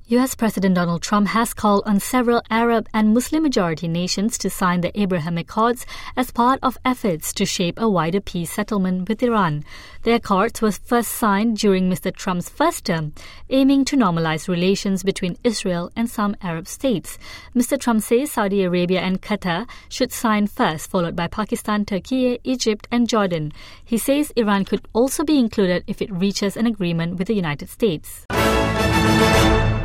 U.S. President Donald Trump has called on several Arab and Muslim-majority nations to sign the Abraham Accords as part of efforts to shape a wider peace settlement with Iran. The accords were first signed during Mr. Trump's first term, aiming to normalize relations between Israel and some Arab states. Mr. Trump says Saudi Arabia and Qatar should sign first, followed by Pakistan, Turkey, Egypt and Jordan. He says Iran could also be included if it reaches an agreement with the United States.